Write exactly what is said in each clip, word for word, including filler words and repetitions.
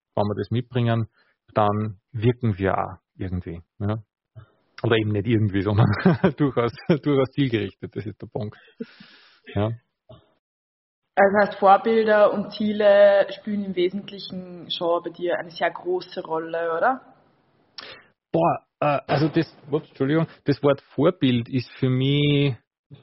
wenn wir das mitbringen, dann wirken wir auch irgendwie. Ja? Oder eben nicht irgendwie, sondern durchaus, durchaus zielgerichtet, das ist der Punkt. Ja. Also heißt, Vorbilder und Ziele spielen im Wesentlichen schon bei dir eine sehr große Rolle, oder? Boah, äh, also das, ups, Entschuldigung, das Wort Vorbild ist für mich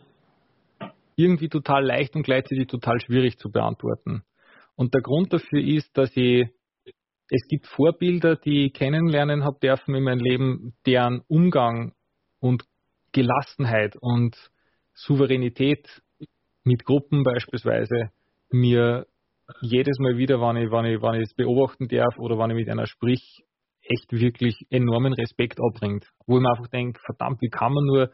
irgendwie total leicht und gleichzeitig total schwierig zu beantworten. Und der Grund dafür ist, dass ich, es gibt Vorbilder, die ich kennenlernen habe dürfen in meinem Leben, deren Umgang und Gelassenheit und Souveränität mit Gruppen beispielsweise mir jedes Mal wieder, wenn ich, wenn ich, wenn ich es beobachten darf oder wenn ich mit einer sprich, echt wirklich enormen Respekt abbringt. Wo ich mir einfach denke, verdammt, wie kann man nur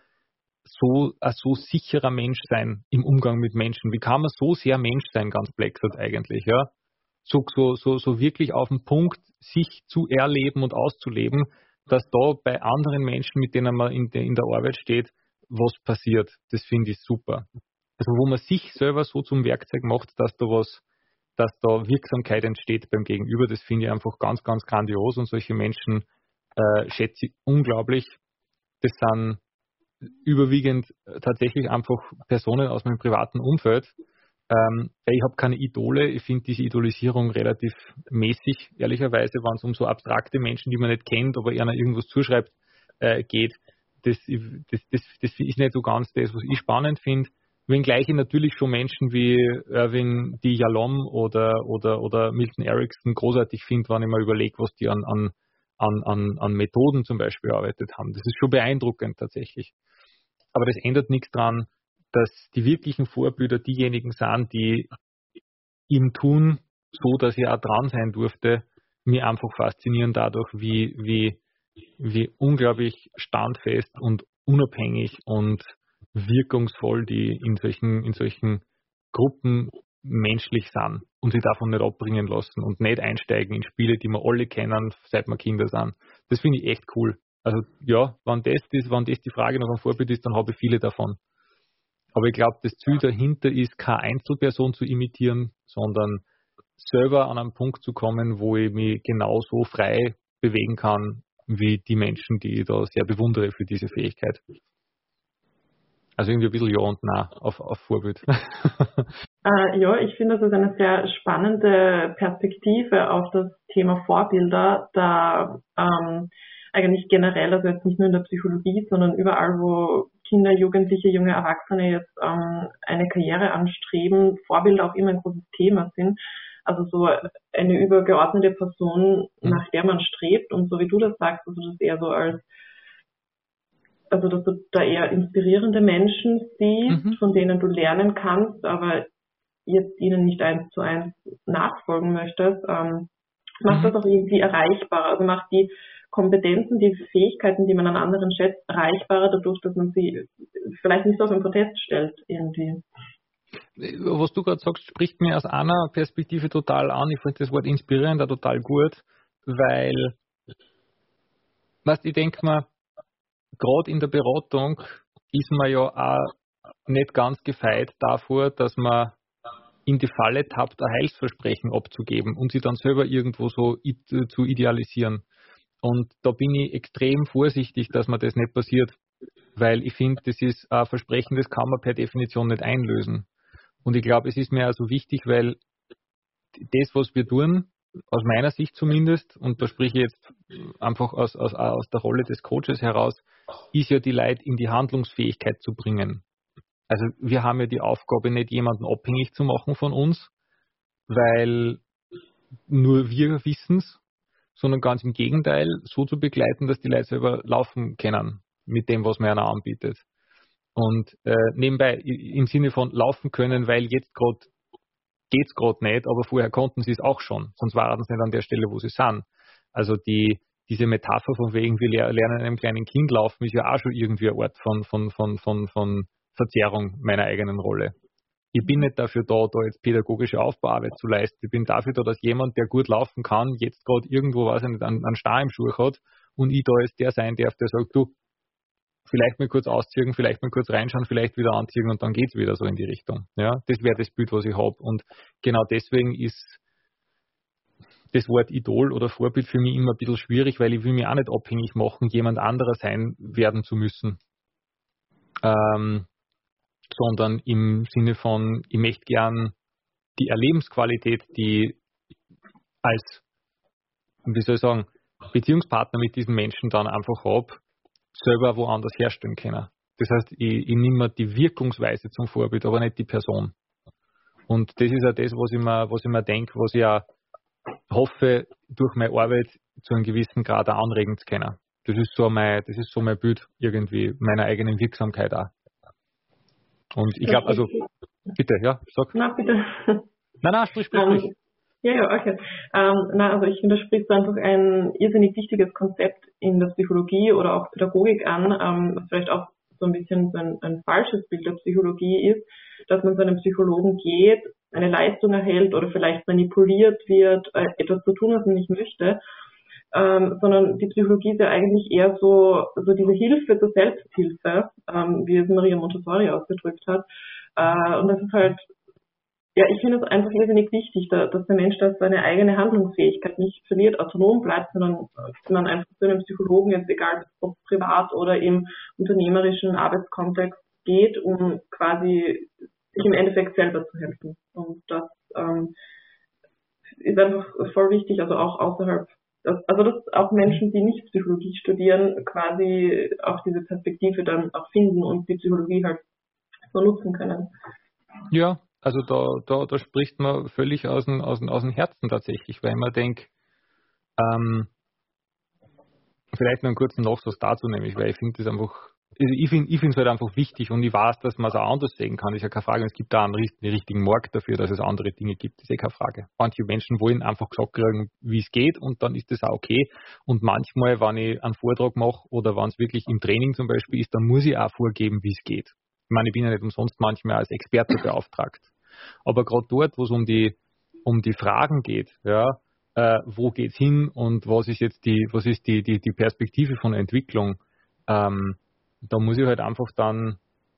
so ein so sicherer Mensch sein im Umgang mit Menschen? Wie kann man so sehr Mensch sein, ganz blöd gesagt eigentlich, ja? So, so, so, so wirklich auf den Punkt, sich zu erleben und auszuleben, dass da bei anderen Menschen, mit denen man in der, in der Arbeit steht, was passiert. Das finde ich super. Also wo man sich selber so zum Werkzeug macht, dass da was, dass da Wirksamkeit entsteht beim Gegenüber, das finde ich einfach ganz, ganz grandios und solche Menschen äh, schätze ich unglaublich. Das sind überwiegend tatsächlich einfach Personen aus meinem privaten Umfeld. Ähm, ich habe keine Idole, ich finde diese Idolisierung relativ mäßig, ehrlicherweise, wenn es um so abstrakte Menschen, die man nicht kennt, aber einer irgendwas zuschreibt, äh, geht. Das, das, das, das ist nicht so ganz das, was ich spannend finde. Wenngleich ich natürlich schon Menschen wie Irving D. Yalom oder, oder, oder Milton Erickson großartig finde, wenn ich mir überlege, was die an, an, an, an, an Methoden zum Beispiel erarbeitet haben. Das ist schon beeindruckend tatsächlich. Aber das ändert nichts daran, dass die wirklichen Vorbilder diejenigen sind, die im Tun, so dass ich auch dran sein durfte, mir einfach faszinieren dadurch, wie, wie, wie unglaublich standfest und unabhängig und wirkungsvoll die in solchen, in solchen Gruppen menschlich sind und sich davon nicht abbringen lassen und nicht einsteigen in Spiele, die wir alle kennen, seit wir Kinder sind. Das finde ich echt cool. Also ja, wenn das, ist, wenn das die Frage nach einem Vorbild ist, dann habe ich viele davon. Aber ich glaube, das Ziel dahinter ist, keine Einzelperson zu imitieren, sondern selber an einen Punkt zu kommen, wo ich mich genauso frei bewegen kann, wie die Menschen, die ich da sehr bewundere für diese Fähigkeit. Also irgendwie ein bisschen Ja und Nein auf, auf Vorbild. Äh, ja, ich finde, das ist eine sehr spannende Perspektive auf das Thema Vorbilder, da ähm, eigentlich generell, also jetzt nicht nur in der Psychologie, sondern überall, wo Kinder, Jugendliche, junge Erwachsene jetzt ähm, eine Karriere anstreben, Vorbilder auch immer ein großes Thema sind. Also so eine übergeordnete Person, nach der man strebt, und so wie du das sagst, also das eher so als, also dass du da eher inspirierende Menschen siehst, mhm. von denen du lernen kannst, aber jetzt ihnen nicht eins zu eins nachfolgen möchtest, ähm, macht mhm. das auch irgendwie erreichbarer, also macht die Kompetenzen, die Fähigkeiten, die man an anderen schätzt, erreichbarer dadurch, dass man sie vielleicht nicht so auf den Protest stellt irgendwie. Was du gerade sagst, spricht mir aus einer Perspektive total an. Ich finde das Wort inspirierend auch total gut, weil, weißt, ich denke mir, gerade in der Beratung ist man ja auch nicht ganz gefeit davor, dass man in die Falle tappt, ein Heilsversprechen abzugeben und sie dann selber irgendwo so zu idealisieren. Und da bin ich extrem vorsichtig, dass mir das nicht passiert, weil ich finde, das ist ein Versprechen, das kann man per Definition nicht einlösen. Und ich glaube, es ist mir also wichtig, weil das, was wir tun, aus meiner Sicht zumindest, und da spreche ich jetzt einfach aus, aus, aus der Rolle des Coaches heraus, ist ja die Leute in die Handlungsfähigkeit zu bringen. Also wir haben ja die Aufgabe, nicht jemanden abhängig zu machen von uns, weil nur wir wissen es, sondern ganz im Gegenteil, so zu begleiten, dass die Leute selber laufen können mit dem, was man ihnen anbietet. Und äh, nebenbei im Sinne von laufen können, weil jetzt gerade geht es gerade nicht, aber vorher konnten sie es auch schon, sonst waren sie nicht an der Stelle, wo sie sind. Also die diese Metapher von wegen, wir lernen einem kleinen Kind laufen, ist ja auch schon irgendwie ein Ort von, von, von, von, von Verzerrung meiner eigenen Rolle. Ich bin nicht dafür da, da jetzt pädagogische Aufbauarbeit zu leisten. Ich bin dafür da, dass jemand, der gut laufen kann, jetzt gerade irgendwo, weiß ich nicht, einen, einen Star im Schuh hat und ich da jetzt der sein darf, der sagt, du, vielleicht mal kurz ausziehen, vielleicht mal kurz reinschauen, vielleicht wieder anziehen und dann geht's wieder so in die Richtung. Ja, das wäre das Bild, was ich habe. Und genau deswegen ist das Wort Idol oder Vorbild für mich immer ein bisschen schwierig, weil ich will mich auch nicht abhängig machen, jemand anderer sein werden zu müssen. Ähm, sondern im Sinne von, ich möchte gern die Erlebensqualität, die als, wie soll ich sagen, Beziehungspartner mit diesen Menschen dann einfach habe, selber woanders herstellen können. Das heißt, ich, ich nehme mir die Wirkungsweise zum Vorbild, aber nicht die Person. Und das ist auch das, was ich mir, was ich mir denke, was ich auch hoffe, durch meine Arbeit zu einem gewissen Grad auch anregen zu können. Das ist so mein, das ist so mein Bild irgendwie meiner eigenen Wirksamkeit auch. Und ich glaube, also, bitte, ja, sag. Na, bitte. Nein, nein, sprich, sprich, sprich. Um, ja, ja, okay. Ähm, na, also ich finde, das spricht einfach ein irrsinnig wichtiges Konzept in der Psychologie oder auch Pädagogik an, ähm, was vielleicht auch so ein bisschen so ein, ein falsches Bild der Psychologie ist, dass man zu einem Psychologen geht, eine Leistung erhält oder vielleicht manipuliert wird, äh, etwas zu tun, was man nicht möchte, ähm, sondern die Psychologie ist ja eigentlich eher so, so diese Hilfe zur Selbsthilfe, ähm, wie es Maria Montessori ausgedrückt hat. Äh, und das ist halt, ja, ich finde es einfach irrsinnig wichtig, da, dass der Mensch da seine eigene Handlungsfähigkeit nicht verliert, autonom bleibt, sondern man einfach zu einem Psychologen, jetzt egal ob privat oder im unternehmerischen Arbeitskontext geht, um quasi sich im Endeffekt selber zu helfen. Und das ähm, ist einfach voll wichtig, also auch außerhalb, also dass auch Menschen, die nicht Psychologie studieren, quasi auch diese Perspektive dann auch finden und die Psychologie halt so nutzen können. Ja, also da, da, da spricht man völlig aus dem, aus dem, aus dem Herzen tatsächlich, weil man denkt, ähm, vielleicht noch einen kurzen Nachsatz dazu nämlich, weil ich finde das einfach, ich finde ich finde es halt einfach wichtig und ich weiß, dass man es auch anders sehen kann, ist ja keine Frage. Und es gibt da einen richtigen Markt dafür, dass es andere Dinge gibt, ist ja keine Frage. Manche Menschen wollen einfach gesagt kriegen, wie es geht und dann ist das auch okay. Und manchmal, wenn ich einen Vortrag mache oder wenn es wirklich im Training zum Beispiel ist, dann muss ich auch vorgeben, wie es geht. Ich meine, ich bin ja nicht umsonst manchmal als Experte beauftragt. Aber gerade dort, wo es um die, um die Fragen geht, ja, äh, wo geht's hin und was ist jetzt die, was ist die, die, die Perspektive von Entwicklung, ähm, da muss ich halt einfach dann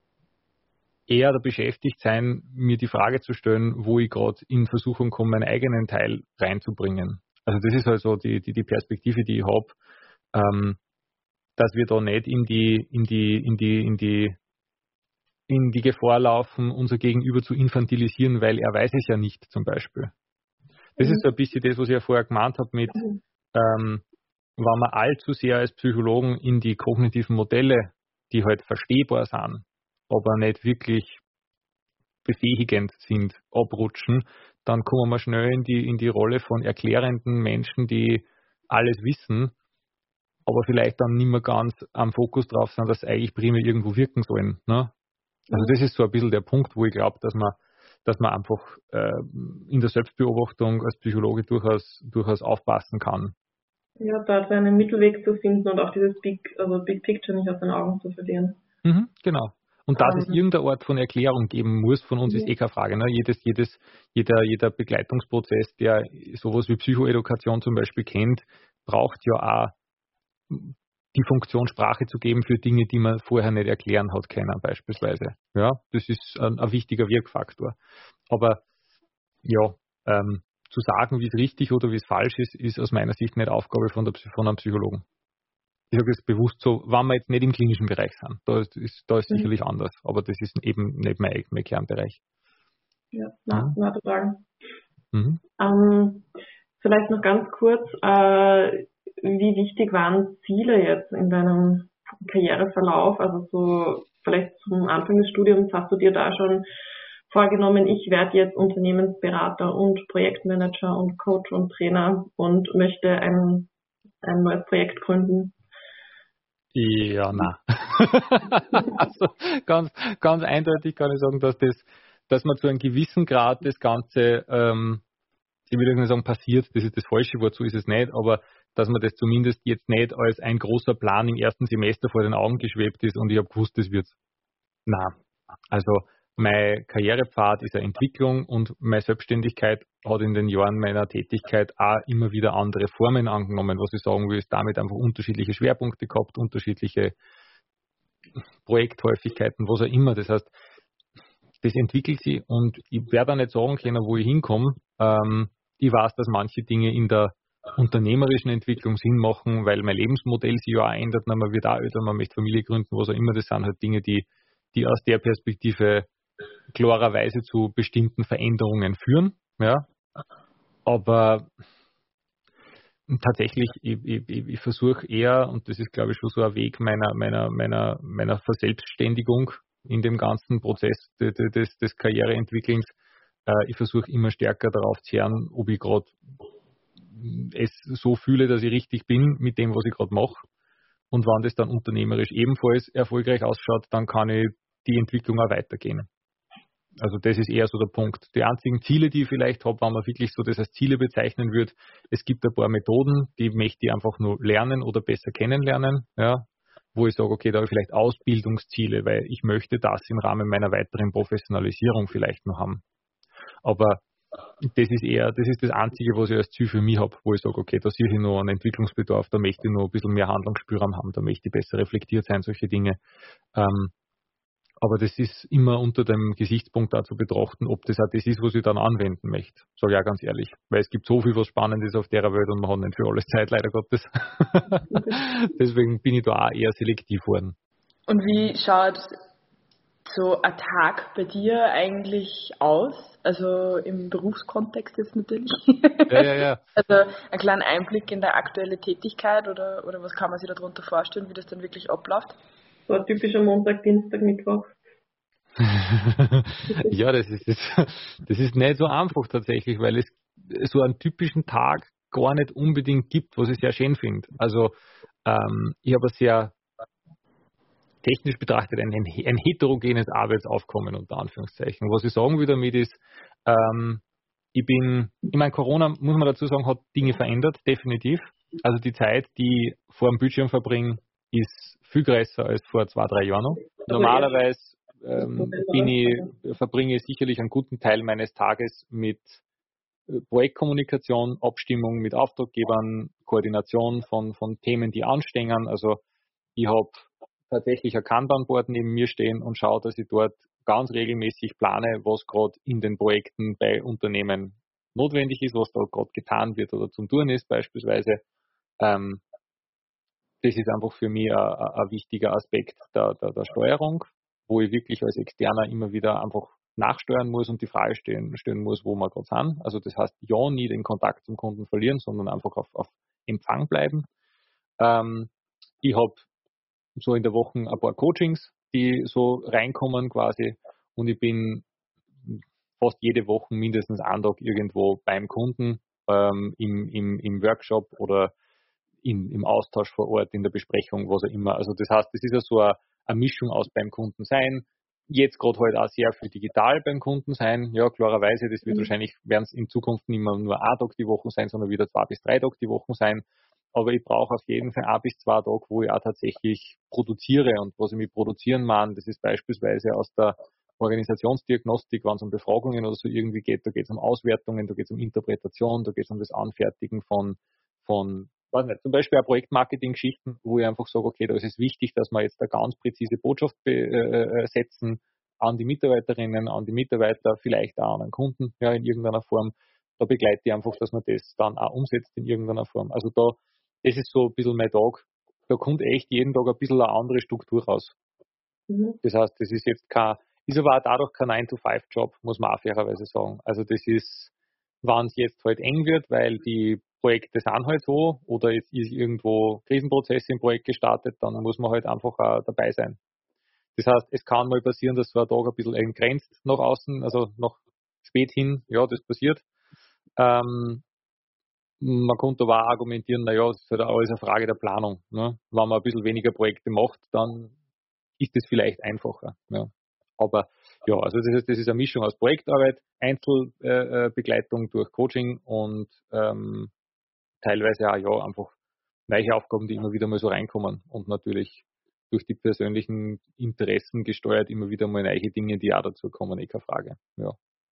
eher da beschäftigt sein, mir die Frage zu stellen, wo ich gerade in Versuchung komme, meinen eigenen Teil reinzubringen. Also das ist halt so die, die, die Perspektive, die ich habe, ähm, dass wir da nicht in die, in die, in die, in die, in die Gefahr laufen, unser Gegenüber zu infantilisieren, weil er weiß es ja nicht zum Beispiel. Das mhm. ist so ein bisschen das, was ich ja vorher gemeint habe mit, ähm, wenn wir allzu sehr als Psychologen in die kognitiven Modelle, die halt verstehbar sind, aber nicht wirklich befähigend sind, abrutschen, dann kommen wir schnell in die, in die Rolle von erklärenden Menschen, die alles wissen, aber vielleicht dann nicht mehr ganz am Fokus drauf sind, dass sie eigentlich primär irgendwo wirken sollen. Ne? Also das ist so ein bisschen der Punkt, wo ich glaube, dass man, dass man einfach äh, in der Selbstbeobachtung als Psychologe durchaus, durchaus aufpassen kann. Ja, da einen Mittelweg zu finden und auch dieses Big, also Big Picture nicht aus den Augen zu verlieren. Mhm, genau. Und dass um, es irgendeine Art von Erklärung geben muss von uns, ja. ist eh keine Frage. Ne? Jedes, jedes, jeder, jeder Begleitungsprozess, der sowas wie Psychoedukation zum Beispiel kennt, braucht ja auch die Funktion, Sprache zu geben für Dinge, die man vorher nicht erklären hat können, beispielsweise. Ja, das ist ein, ein wichtiger Wirkfaktor. Aber ja, ähm, zu sagen, wie es richtig oder wie es falsch ist, ist aus meiner Sicht nicht Aufgabe von, der, von einem Psychologen. Ich sage es bewusst so, wenn wir jetzt nicht im klinischen Bereich sind, da ist, ist, da ist mhm. sicherlich anders, aber das ist eben nicht mein, mein Kernbereich. Ja, na, mhm. na total. Mhm. Ähm, vielleicht noch ganz kurz, äh, wie wichtig waren Ziele jetzt in deinem Karriereverlauf? Also so vielleicht zum Anfang des Studiums hast du dir da schon vorgenommen, ich werde jetzt Unternehmensberater und Projektmanager und Coach und Trainer und möchte ein, ein neues Projekt gründen? Ja, na. Also ganz, ganz eindeutig kann ich sagen, dass das, dass man zu einem gewissen Grad das Ganze, ähm, ich will nicht sagen passiert, das ist das falsche Wort, so ist es nicht, aber dass man das zumindest jetzt nicht als ein großer Plan im ersten Semester vor den Augen geschwebt ist und ich habe gewusst, das wird's. Na, also mein Karrierepfad ist eine Entwicklung und meine Selbstständigkeit hat in den Jahren meiner Tätigkeit auch immer wieder andere Formen angenommen. Was ich sagen will, ist damit einfach unterschiedliche Schwerpunkte gehabt, unterschiedliche Projekthäufigkeiten, was auch immer. Das heißt, das entwickelt sich und ich werde auch nicht sagen können, wo ich hinkomme, ähm, Ich weiß, dass manche Dinge in der unternehmerischen Entwicklung Sinn machen, weil mein Lebensmodell sich ja auch ändert, man wird auch älter, man möchte Familie gründen, was auch immer. Das sind halt Dinge, die, die aus der Perspektive klarerweise zu bestimmten Veränderungen führen. Ja. Aber tatsächlich, ich, ich, ich versuche eher, und das ist glaube ich schon so ein Weg meiner, meiner, meiner, meiner Verselbstständigung in dem ganzen Prozess des, des, des Karriereentwickelns, äh, ich versuche immer stärker darauf zu hören, ob ich gerade es so fühle, dass ich richtig bin mit dem, was ich gerade mache. Und wenn das dann unternehmerisch ebenfalls erfolgreich ausschaut, dann kann ich die Entwicklung auch weitergehen. Also das ist eher so der Punkt. Die einzigen Ziele, die ich vielleicht habe, wenn man wirklich so das als Ziele bezeichnen würde, es gibt ein paar Methoden, die möchte ich einfach nur lernen oder besser kennenlernen, ja, wo ich sage, okay, da habe ich vielleicht Ausbildungsziele, weil ich möchte das im Rahmen meiner weiteren Professionalisierung vielleicht noch haben. Aber das ist eher, das ist das Einzige, was ich als Ziel für mich habe, wo ich sage, okay, da sehe ich noch einen Entwicklungsbedarf, da möchte ich noch ein bisschen mehr Handlungsspielraum haben, da möchte ich besser reflektiert sein, solche Dinge. Ähm, Aber das ist immer unter dem Gesichtspunkt da zu betrachten, ob das auch das ist, was ich dann anwenden möchte. Sage ich auch ganz ehrlich. Weil es gibt so viel was Spannendes auf der Welt und man hat nicht für alles Zeit, leider Gottes. Deswegen bin ich da auch eher selektiv worden. Und wie schaut so ein Tag bei dir eigentlich aus? Also im Berufskontext jetzt natürlich. Ja, ja, ja. Also einen kleinen Einblick in deine aktuelle Tätigkeit oder, oder was kann man sich darunter vorstellen, wie das dann wirklich abläuft? So ein typischer Montag, Dienstag, Mittwoch. Ja, das ist, das ist nicht so einfach tatsächlich, weil es so einen typischen Tag gar nicht unbedingt gibt, was ich sehr schön finde. Also ähm, ich habe ein sehr technisch betrachtet ein, ein heterogenes Arbeitsaufkommen unter Anführungszeichen. Was ich sagen will damit ist, ähm, ich bin, ich meine, Corona, muss man dazu sagen, hat Dinge verändert, definitiv. Also die Zeit, die ich vor dem Bildschirm verbringe, ist viel größer als vor zwei, drei Jahren noch. Normalerweise ähm, bin ich, verbringe ich sicherlich einen guten Teil meines Tages mit Projektkommunikation, Abstimmung mit Auftraggebern, Koordination von, von Themen, die anstehen. Also ich habe tatsächlich ein Kanban-Board neben mir stehen und schaue, dass ich dort ganz regelmäßig plane, was gerade in den Projekten bei Unternehmen notwendig ist, was da gerade getan wird oder zum Tun ist beispielsweise. Ähm, Das ist einfach für mich ein, ein wichtiger Aspekt der, der, der Steuerung, wo ich wirklich als Externer immer wieder einfach nachsteuern muss und die Frage stellen, stellen muss, wo wir gerade sind. Also das heißt, ja, nie den Kontakt zum Kunden verlieren, sondern einfach auf, auf Empfang bleiben. Ähm, ich habe so in der Woche ein paar Coachings, die so reinkommen quasi, und ich bin fast jede Woche mindestens einen Tag irgendwo beim Kunden, ähm, im, im, im Workshop oder In, im Austausch vor Ort, in der Besprechung, was auch immer. Also das heißt, das ist ja so eine, eine Mischung aus beim Kunden sein, jetzt gerade halt auch sehr viel digital beim Kunden sein. Ja, klarerweise, das wird mhm. wahrscheinlich, werden es in Zukunft nicht mehr nur ein Tag die Woche sein, sondern wieder zwei bis drei Tage die Woche sein. Aber ich brauche auf jeden Fall ein bis zwei Tage, wo ich auch tatsächlich produziere. Und was ich mit produzieren meine, das ist beispielsweise aus der Organisationsdiagnostik, wenn es um Befragungen oder so irgendwie geht, da geht es um Auswertungen, da geht es um Interpretation, da geht es um das Anfertigen von, von weiß nicht, zum Beispiel auch Projektmarketing-Geschichten, wo ich einfach sage, okay, da ist es wichtig, dass wir jetzt eine ganz präzise Botschaft äh, setzen an die Mitarbeiterinnen, an die Mitarbeiter, vielleicht auch an einen Kunden, ja, in irgendeiner Form. Da begleite ich einfach, dass man das dann auch umsetzt in irgendeiner Form. Also da, das ist so ein bisschen mein Tag. Da kommt echt jeden Tag ein bisschen eine andere Struktur raus. Mhm. Das heißt, das ist jetzt kein, ist aber auch dadurch kein nine to five Job, muss man auch fairerweise sagen. Also das ist, wenn es jetzt halt eng wird, weil die Projekte sind halt so oder es ist irgendwo Krisenprozesse im Projekt gestartet, dann muss man halt einfach auch dabei sein. Das heißt, es kann mal passieren, dass so ein Tag ein bisschen entgrenzt nach außen, also nach spät hin, ja, das passiert. Ähm, man könnte aber auch argumentieren, naja, das ist halt alles eine Frage der Planung. Ne? Wenn man ein bisschen weniger Projekte macht, dann ist es vielleicht einfacher. Ja. Aber ja, also das ist, das ist eine Mischung aus Projektarbeit, Einzelbegleitung äh, durch Coaching und ähm, teilweise auch ja einfach neue Aufgaben, die immer wieder mal so reinkommen und natürlich durch die persönlichen Interessen gesteuert immer wieder mal neue Dinge, die auch dazu kommen, eh keine Frage. Ja.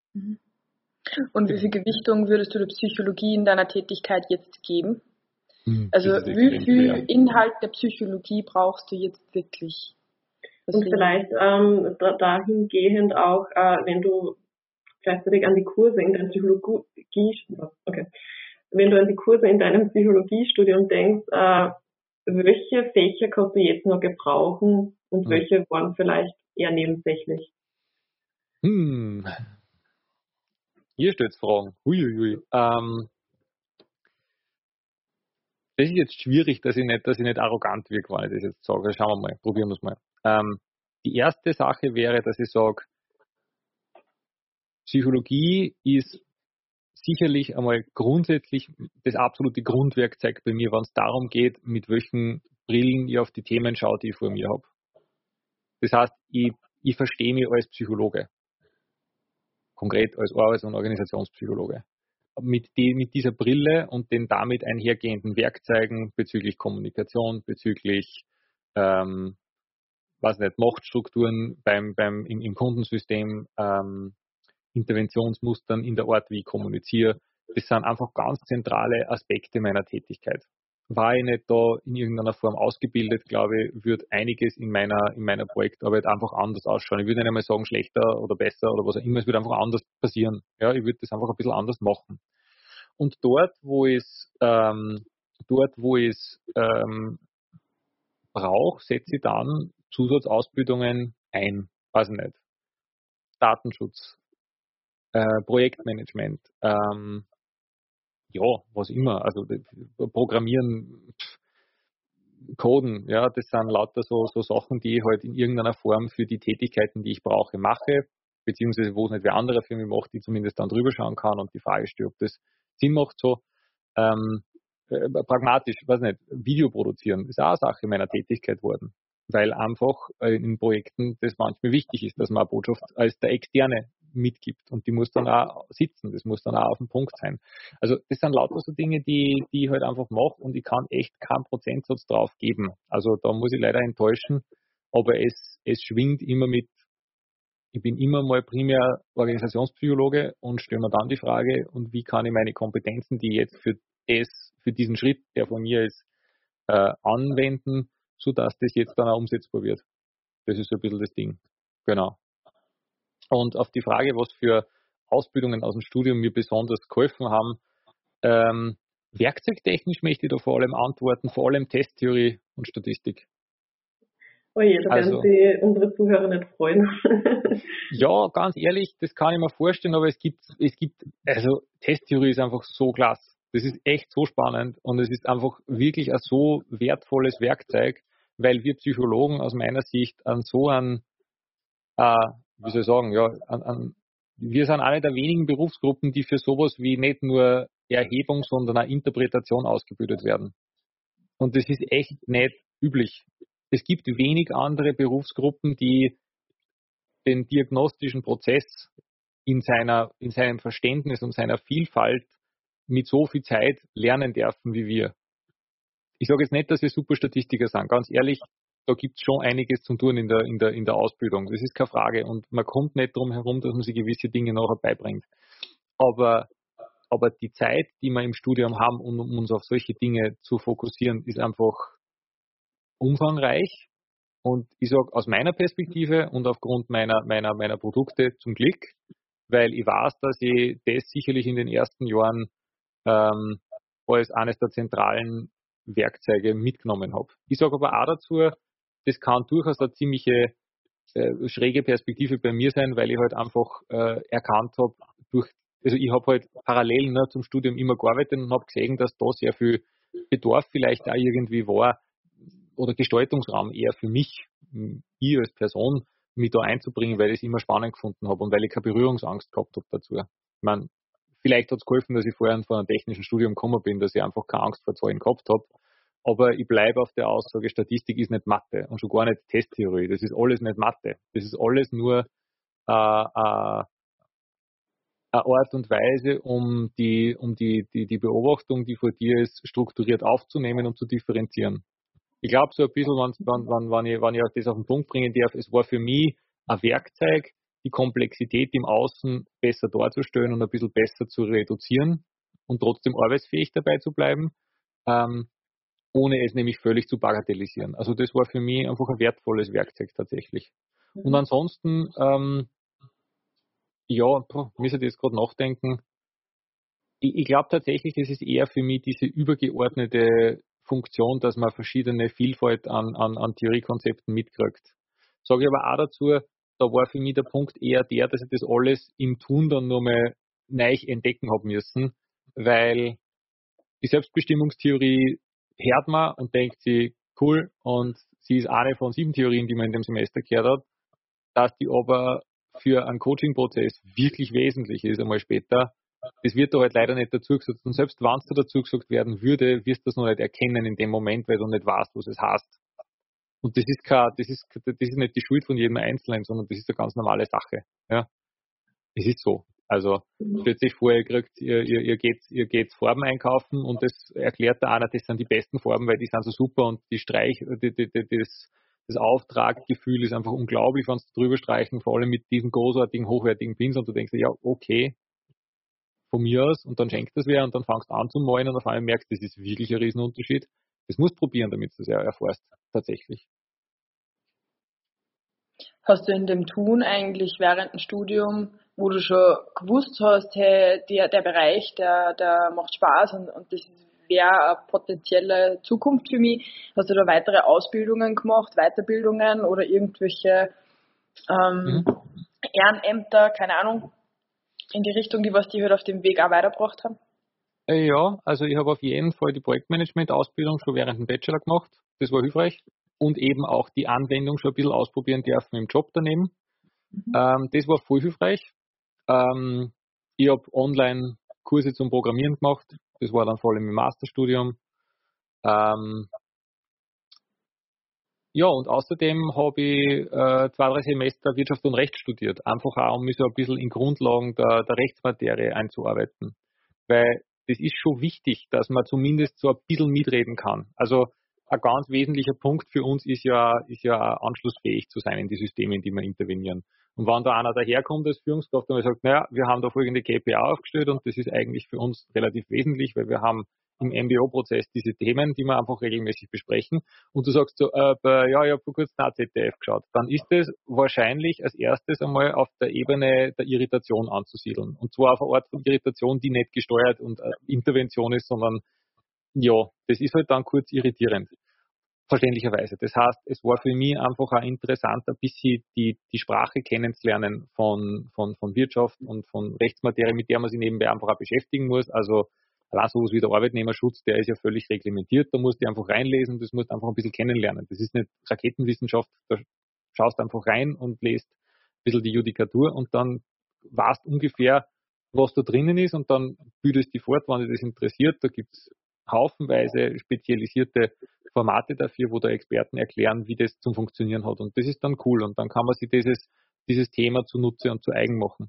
Und wie viel Gewichtung würdest du der Psychologie in deiner Tätigkeit jetzt geben? Hm, also wie viel schwer. Inhalt der Psychologie brauchst du jetzt wirklich? Und vielleicht ähm, da, dahingehend auch, äh, wenn du gleichzeitig an die Kurse in deinem Psychologie, okay, wenn du an die Kurse in deinem Psychologiestudium denkst, äh, welche Fächer kannst du jetzt noch gebrauchen und hm. welche waren vielleicht eher nebensächlich? Hm. Hier stellt Fragen. Huiuiui. Ähm, das ist jetzt schwierig, dass ich nicht, dass ich nicht arrogant wirke, wenn ich das jetzt sage. Schauen wir mal, probieren wir es mal. Ähm, die erste Sache wäre, dass ich sage, Psychologie ist sicherlich einmal grundsätzlich das absolute Grundwerkzeug bei mir, wenn es darum geht, mit welchen Brillen ich auf die Themen schaue, die ich vor mir habe. Das heißt, ich, ich verstehe mich als Psychologe, konkret als Arbeits- und Organisationspsychologe. Mit, die, mit dieser Brille und den damit einhergehenden Werkzeugen bezüglich Kommunikation, bezüglich ähm, weiß nicht, Machtstrukturen beim, beim, im, im Kundensystem, ähm, Interventionsmustern in der Art, wie ich kommuniziere. Das sind einfach ganz zentrale Aspekte meiner Tätigkeit. War ich nicht da in irgendeiner Form ausgebildet, glaube ich, wird einiges in meiner, in meiner Projektarbeit einfach anders ausschauen. Ich würde nicht einmal sagen, schlechter oder besser oder was auch immer, es wird einfach anders passieren. Ja, ich würde das einfach ein bisschen anders machen. Und dort, wo es, ähm, dort, wo es ähm, brauche, setze ich dann Zusatzausbildungen ein. Weiß ich nicht. Datenschutz, äh, Projektmanagement, ähm, ja, was immer, also Programmieren, Coden, ja, das sind lauter so, so Sachen, die ich halt in irgendeiner Form für die Tätigkeiten, die ich brauche, mache, beziehungsweise wo es nicht wer anderer für mich macht, die zumindest dann drüber schauen kann und die Frage stellt, ob das Sinn macht so. Ähm, äh, pragmatisch, weiß nicht, Video produzieren, ist auch eine Sache meiner Tätigkeit geworden, weil einfach äh, in Projekten das manchmal wichtig ist, dass man eine Botschaft als der Externe mitgibt und die muss dann auch sitzen, das muss dann auch auf dem Punkt sein. Also das sind lauter so Dinge, die, die ich halt einfach mache und ich kann echt keinen Prozentsatz drauf geben. Also da muss ich leider enttäuschen, aber es, es schwingt immer mit, ich bin immer mal primär Organisationspsychologe und stelle mir dann die Frage, und wie kann ich meine Kompetenzen, die ich jetzt für das, für diesen Schritt, der von mir ist, äh, anwenden, sodass das jetzt dann auch umsetzbar wird. Das ist so ein bisschen das Ding. Genau. Und auf die Frage, was für Ausbildungen aus dem Studium mir besonders geholfen haben, ähm, werkzeugtechnisch möchte ich da vor allem antworten, vor allem Testtheorie und Statistik. Oh je, da also, werden Sie unsere Zuhörer nicht freuen. Ja, ganz ehrlich, das kann ich mir vorstellen, aber es gibt, es gibt, also Testtheorie ist einfach so klasse. Das ist echt so spannend und es ist einfach wirklich ein so wertvolles Werkzeug, weil wir Psychologen aus meiner Sicht an so einen, äh, wie soll ich sagen, ja, an, an, wir sind eine der wenigen Berufsgruppen, die für sowas wie nicht nur Erhebung, sondern auch Interpretation ausgebildet werden. Und das ist echt nicht üblich. Es gibt wenig andere Berufsgruppen, die den diagnostischen Prozess in seiner, in seinem Verständnis und seiner Vielfalt mit so viel Zeit lernen dürfen wie wir. Ich sage jetzt nicht, dass wir Superstatistiker sind. Ganz ehrlich, da gibt es schon einiges zu tun in der, in der, in der Ausbildung. Das ist keine Frage. Und man kommt nicht drum herum, dass man sich gewisse Dinge nachher beibringt. Aber, aber die Zeit, die wir im Studium haben, um, um uns auf solche Dinge zu fokussieren, ist einfach umfangreich. Und ich sage aus meiner Perspektive und aufgrund meiner, meiner, meiner Produkte zum Glück, weil ich weiß, dass ich das sicherlich in den ersten Jahren ähm, als eines der zentralen Werkzeuge mitgenommen habe. Ich sage aber auch dazu, das kann durchaus eine ziemliche äh, schräge Perspektive bei mir sein, weil ich halt einfach äh, erkannt habe, durch, also ich habe halt parallel ne, zum Studium immer gearbeitet und habe gesehen, dass da sehr viel Bedarf vielleicht auch irgendwie war oder Gestaltungsraum eher für mich, ich als Person, mich da einzubringen, weil ich es immer spannend gefunden habe und weil ich keine Berührungsangst gehabt habe dazu. Ich meine, vielleicht hat es geholfen, dass ich vorher von einem technischen Studium gekommen bin, dass ich einfach keine Angst vor Zahlen gehabt habe. Aber ich bleibe auf der Aussage, Statistik ist nicht Mathe und schon gar nicht Testtheorie. Das ist alles nicht Mathe. Das ist alles nur äh, äh, eine Art und Weise, um die, um die, die, die Beobachtung, die vor dir ist, strukturiert aufzunehmen und zu differenzieren. Ich glaube so ein bisschen, wenn, wenn, wenn, ich, wenn ich das auf den Punkt bringen darf, es war für mich ein Werkzeug, die Komplexität im Außen besser darzustellen und ein bisschen besser zu reduzieren und trotzdem arbeitsfähig dabei zu bleiben, ähm, ohne es nämlich völlig zu bagatellisieren. Also das war für mich einfach ein wertvolles Werkzeug tatsächlich. Und ansonsten, ähm, ja, puh, müsste ich jetzt gerade nachdenken. Ich, ich glaube tatsächlich, es ist eher für mich diese übergeordnete Funktion, dass man verschiedene Vielfalt an, an, an Theoriekonzepten mitkriegt. Sage ich aber auch dazu, da war für mich der Punkt eher der, dass ich das alles im Tun dann nochmal neu entdecken habe müssen, weil die Selbstbestimmungstheorie hört man und denkt sie, cool, und sie ist eine von sieben Theorien, die man in dem Semester gehört hat, dass die aber für einen Coaching-Prozess wirklich wesentlich ist, einmal später. Das wird da halt leider nicht dazu gesagt. Und selbst wenn es da dazu gesagt werden würde, wirst du das noch nicht erkennen in dem Moment, weil du nicht weißt, was es heißt. Und das ist kein, das ist, das ist nicht die Schuld von jedem Einzelnen, sondern das ist eine ganz normale Sache. Ja. Es ist so. Also stellt sich vor, ihr kriegt, ihr, ihr, ihr geht, ihr geht Farben einkaufen und das erklärt der einer, das sind die besten Farben, weil die sind so super und die Streich, die, die, die, das, das Auftraggefühl ist einfach unglaublich, wenn sie drüber streichen, vor allem mit diesen großartigen, hochwertigen Pinsel und du denkst dir, ja, okay, von mir aus, und dann schenkt das wer und dann fangst du an zu malen und auf einmal merkst, das ist wirklich ein Riesenunterschied. Das musst du probieren, damit du das erfährst, tatsächlich. Hast du in dem Tun eigentlich während dem Studium, wo du schon gewusst hast, hey, der, der Bereich, der, der macht Spaß und, und das wäre eine potenzielle Zukunft für mich, hast du da weitere Ausbildungen gemacht, Weiterbildungen oder irgendwelche ähm, mhm. Ehrenämter, keine Ahnung, in die Richtung, die was die halt auf dem Weg auch weitergebracht haben? Ja, also ich habe auf jeden Fall die Projektmanagement-Ausbildung schon während dem Bachelor gemacht. Das war hilfreich. Und eben auch die Anwendung schon ein bisschen ausprobieren dürfen im Job daneben. Mhm. Ähm, das war voll hilfreich. Ähm, ich habe online Kurse zum Programmieren gemacht. Das war dann vor allem im Masterstudium. Ähm, ja, und außerdem habe ich äh, zwei, drei Semester Wirtschaft und Recht studiert. Einfach auch, um mich so ein bisschen in Grundlagen der, der Rechtsmaterie einzuarbeiten. Weil das ist schon wichtig, dass man zumindest so ein bisschen mitreden kann. Also ein ganz wesentlicher Punkt für uns ist ja, ist ja anschlussfähig zu sein in die Systeme, in die wir intervenieren. Und wenn da einer daherkommt als Führungskraft und sagt, naja, wir haben da folgende K P I aufgestellt und das ist eigentlich für uns relativ wesentlich, weil wir haben im M B O-Prozess diese Themen, die wir einfach regelmäßig besprechen. Und du sagst so, äh, ja, ich habe vor kurzem A Z D F geschaut. Dann ist das wahrscheinlich als erstes einmal auf der Ebene der Irritation anzusiedeln. Und zwar auf eine Art von Irritation, die nicht gesteuert und äh, Intervention ist, sondern ja, das ist halt dann kurz irritierend. Verständlicherweise. Das heißt, es war für mich einfach auch interessant, ein bisschen die, die Sprache kennenzulernen von, von, von Wirtschaft und von Rechtsmaterie, mit der man sich nebenbei einfach auch beschäftigen muss. Also allein sowas wie der Arbeitnehmerschutz, der ist ja völlig reglementiert, da musst du einfach reinlesen, das musst du einfach ein bisschen kennenlernen. Das ist nicht Raketenwissenschaft, da schaust du einfach rein und lest ein bisschen die Judikatur und dann weißt ungefähr, was da drinnen ist und dann bildest du dich fort, wenn dich das interessiert. Da gibt es haufenweise spezialisierte Formate dafür, wo da Experten erklären, wie das zum Funktionieren hat. Und das ist dann cool. Und dann kann man sich dieses, dieses Thema zunutze und zu eigen machen.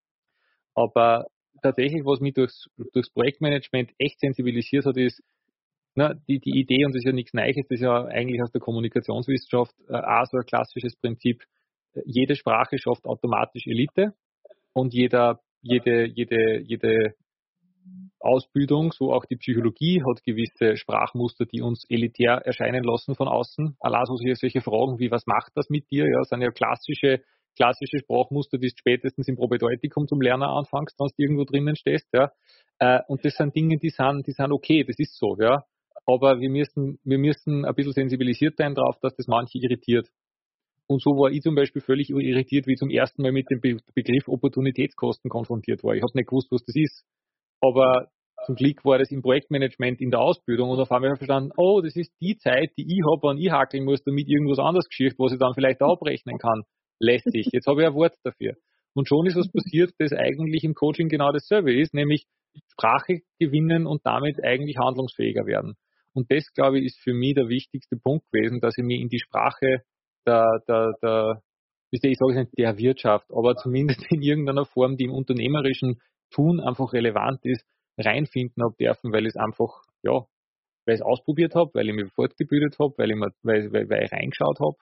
Aber tatsächlich, was mich durchs, durchs Projektmanagement echt sensibilisiert hat, ist, na, die, die Idee, und das ist ja nichts Neues, das ist ja eigentlich aus der Kommunikationswissenschaft äh, auch so ein klassisches Prinzip, jede Sprache schafft automatisch Elite und jeder, jede, jede, jede Ausbildung, so auch die Psychologie, hat gewisse Sprachmuster, die uns elitär erscheinen lassen von außen. Allein so solche Fragen wie, was macht das mit dir? Ja, sind ja klassische, klassische Sprachmuster, die du spätestens im Probedeutikum zum Lernen anfängst, wenn du irgendwo drinnen stehst. Ja. Und das sind Dinge, die sind, die sind okay, das ist so. Ja. Aber wir müssen, wir müssen ein bisschen sensibilisiert sein darauf, dass das manche irritiert. Und so war ich zum Beispiel völlig irritiert, wie ich zum ersten Mal mit dem Be- Begriff Opportunitätskosten konfrontiert war. Ich habe nicht gewusst, was das ist. Aber zum Glück war das im Projektmanagement in der Ausbildung und auf einmal habe ich verstanden, oh, das ist die Zeit, die ich habe, wenn ich hackeln muss, damit irgendwas anderes geschieht, was ich dann vielleicht auch abrechnen kann, lässt sich. Jetzt habe ich ein Wort dafür. Und schon ist was passiert, das eigentlich im Coaching genau dasselbe ist, nämlich Sprache gewinnen und damit eigentlich handlungsfähiger werden. Und das, glaube ich, ist für mich der wichtigste Punkt gewesen, dass ich mich in die Sprache der, der, der ich sage nicht der Wirtschaft, aber zumindest in irgendeiner Form, die im unternehmerischen Tun einfach relevant ist, reinfinden habe dürfen, weil ich es einfach, ja, weil ich es ausprobiert habe, weil ich mich fortgebildet habe, weil ich, mir, weil, weil, weil ich reingeschaut habe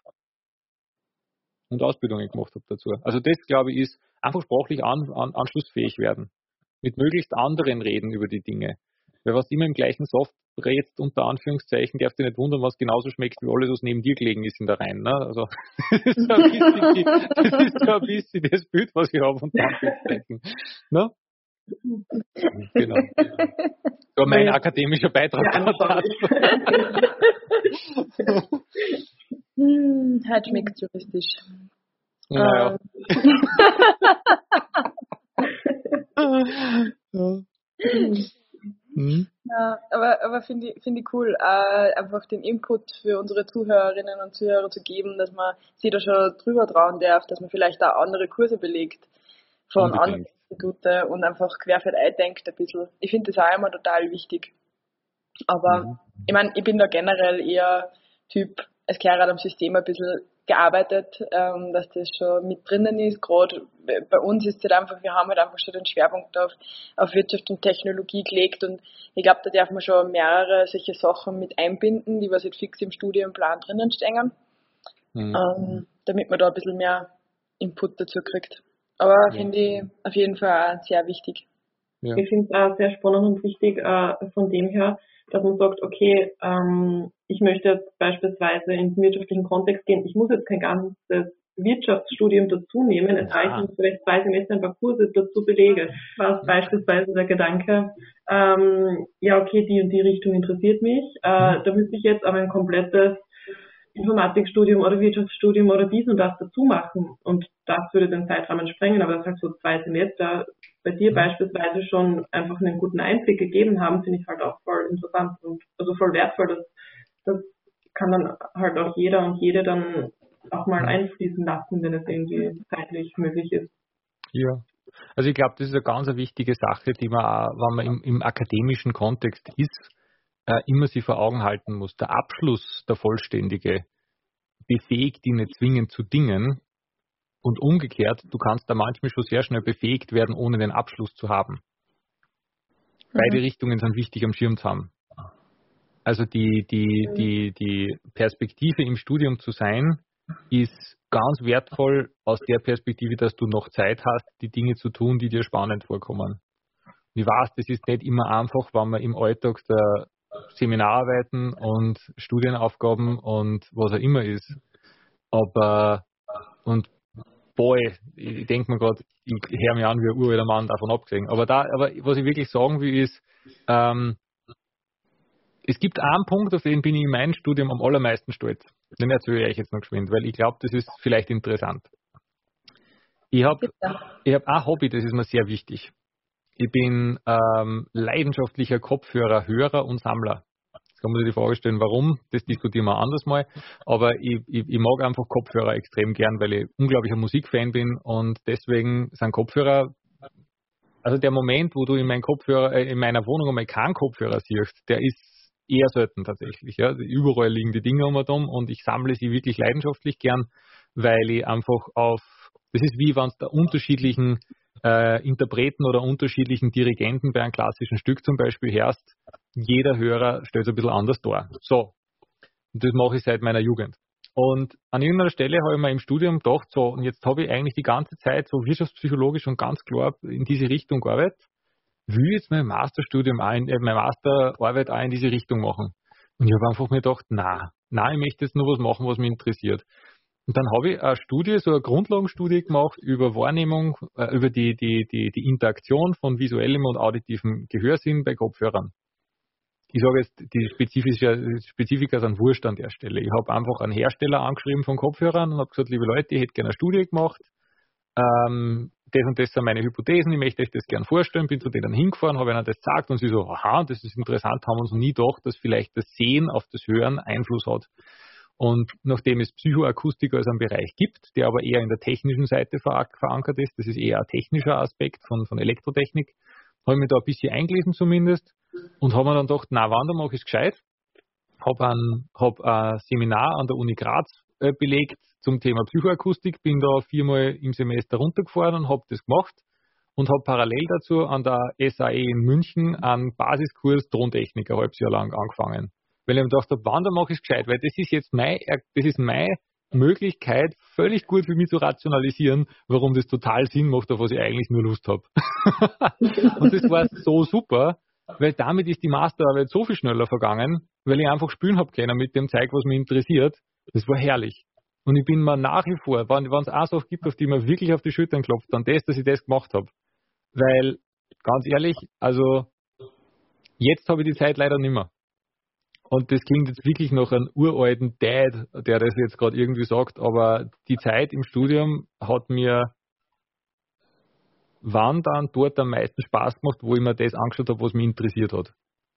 und Ausbildungen gemacht habe dazu. Also das, glaube ich, ist einfach sprachlich an, an, anschlussfähig werden. Mit möglichst anderen reden über die Dinge. Weil was immer im gleichen Saft jetzt unter Anführungszeichen, darfst du nicht wundern, was genauso schmeckt wie alles, was neben dir gelegen ist in der Reihe. Ne? Also das ist so ein bisschen, die, das, ist so ein bisschen das Bild, was ich habe unter Anführungszeichen. Ne? Genau. So mein ja, akademischer Beitrag. Ja, hm, halt schmeckt juristisch. Naja. ja. Mhm. Ja, aber, aber finde ich, find ich cool, äh, einfach den Input für unsere Zuhörerinnen und Zuhörer zu geben, dass man sich da schon drüber trauen darf, dass man vielleicht auch andere Kurse belegt von Unbedingt. anderen Instituten und einfach querfeld eindenkt ein bisschen. Ich finde das auch immer total wichtig. Aber mhm. ich meine, ich bin da generell eher Typ, es gehört am System ein bisschen gearbeitet, ähm, dass das schon mit drinnen ist. Gerade bei uns ist es halt einfach, wir haben halt einfach schon den Schwerpunkt auf, auf Wirtschaft und Technologie gelegt und ich glaube, da darf man schon mehrere solche Sachen mit einbinden, die was halt fix im Studienplan drinnen stehen, mhm. ähm, damit man da ein bisschen mehr Input dazu kriegt. Aber ja. finde ich auf jeden Fall auch sehr wichtig. Ja. Ich finde es auch sehr spannend und wichtig äh, von dem her, dass man sagt, okay, ähm, ich möchte jetzt beispielsweise in den wirtschaftlichen Kontext gehen, ich muss jetzt kein ganzes Wirtschaftsstudium dazu nehmen, es reicht, wenn ich vielleicht zwei Semester ein paar Kurse dazu belege. Was beispielsweise der Gedanke, ähm, ja okay, die und die Richtung interessiert mich, äh, da müsste ich jetzt aber ein komplettes Informatikstudium oder Wirtschaftsstudium oder dies und das dazu machen und das würde den Zeitrahmen sprengen, aber das halt so zwei Semester bei dir beispielsweise schon einfach einen guten Einblick gegeben haben, finde ich halt auch voll interessant und also voll wertvoll. Das, das kann dann halt auch jeder und jede dann auch mal einfließen lassen, wenn es irgendwie zeitlich möglich ist. Ja, also ich glaube, das ist eine ganz eine wichtige Sache, die man auch, wenn man im, im akademischen Kontext ist, äh, immer sich vor Augen halten muss. Der Abschluss, der vollständige, befähigt ihn nicht zwingend zu Dingen, und umgekehrt, du kannst da manchmal schon sehr schnell befähigt werden, ohne den Abschluss zu haben. Mhm. Beide Richtungen sind wichtig am Schirm zu haben. Also die, die, mhm. die, die Perspektive im Studium zu sein, ist ganz wertvoll aus der Perspektive, dass du noch Zeit hast, die Dinge zu tun, die dir spannend vorkommen. Ich weiß, das ist nicht immer einfach, wenn man im Alltag der Seminararbeiten und Studienaufgaben und was auch immer ist. Aber, und Boy, ich denke mir gerade, ich höre mich an wie ein uralter Mann, davon abgesehen. Aber da, aber was ich wirklich sagen will, ist, ähm, es gibt einen Punkt, auf den bin ich in meinem Studium am allermeisten stolz. Den erzähle ich euch jetzt noch geschwind, weil ich glaube, das ist vielleicht interessant. Ich habe ich hab ein Hobby, das ist mir sehr wichtig. Ich bin ähm, leidenschaftlicher Kopfhörer-Hörer und Sammler. Jetzt kann man sich die Frage stellen, warum, das diskutieren wir anders mal, aber ich, ich, ich mag einfach Kopfhörer extrem gern, weil ich unglaublicher Musikfan bin und deswegen sind Kopfhörer, also der Moment, wo du in, mein Kopfhörer, äh, in meiner Wohnung einmal keinen Kopfhörer siehst, der ist eher selten tatsächlich. Ja. Überall liegen die Dinge um und um und ich sammle sie wirklich leidenschaftlich gern, weil ich einfach auf, das ist wie wenn es da unterschiedlichen Äh, Interpreten oder unterschiedlichen Dirigenten bei einem klassischen Stück zum Beispiel hörst, jeder Hörer stellt es ein bisschen anders dar. So, und das mache ich seit meiner Jugend. Und an irgendeiner Stelle habe ich mir im Studium gedacht, so, und jetzt habe ich eigentlich die ganze Zeit so wirtschaftspsychologisch und ganz klar in diese Richtung gearbeitet, will jetzt mein Masterstudium, auch in, äh, meine Masterarbeit auch in diese Richtung machen. Und ich habe einfach mir gedacht, na, na, ich möchte jetzt nur was machen, was mich interessiert. Und dann habe ich eine Studie, so eine Grundlagenstudie gemacht über Wahrnehmung, äh, über die, die, die, die Interaktion von visuellem und auditivem Gehörsinn bei Kopfhörern. Ich sage jetzt, die Spezifika, Spezifika sind wurscht an der Stelle. Ich habe einfach einen Hersteller angeschrieben von Kopfhörern und habe gesagt, liebe Leute, ich hätte gerne eine Studie gemacht. Ähm, das und das sind meine Hypothesen, ich möchte euch das gerne vorstellen, bin zu denen hingefahren, habe ihnen das gesagt und sie so, aha, das ist interessant, haben uns nie gedacht, dass vielleicht das Sehen auf das Hören Einfluss hat. Und nachdem es Psychoakustik als einen Bereich gibt, der aber eher in der technischen Seite verankert ist, das ist eher ein technischer Aspekt von, von Elektrotechnik, habe ich mich da ein bisschen eingelesen zumindest und habe mir dann gedacht, na, wann, da mache ich es gescheit. Habe ein, hab ein Seminar an der Uni Graz äh, belegt zum Thema Psychoakustik, bin da viermal im Semester runtergefahren und habe das gemacht und habe parallel dazu an der S A E in München einen Basiskurs Tontechnik ein halbes Jahr lang angefangen. Weil ich mir gedacht habe, wann, da mache ich es gescheit, weil das ist jetzt mein, das ist meine Möglichkeit, völlig gut für mich zu rationalisieren, warum das total Sinn macht, auf was ich eigentlich nur Lust habe. Und das war so super, weil damit ist die Masterarbeit so viel schneller vergangen, weil ich einfach spielen habe können mit dem Zeug, was mich interessiert. Das war herrlich. Und ich bin mir nach wie vor, wenn es eine Sache gibt, auf die mir wirklich auf die Schultern klopft, dann das, dass ich das gemacht habe. Weil, ganz ehrlich, also jetzt habe ich die Zeit leider nicht mehr. Und das klingt jetzt wirklich nach einem uralten Dad, der das jetzt gerade irgendwie sagt, aber die Zeit im Studium hat mir wann dann dort am meisten Spaß gemacht, wo ich mir das angeschaut habe, was mich interessiert hat.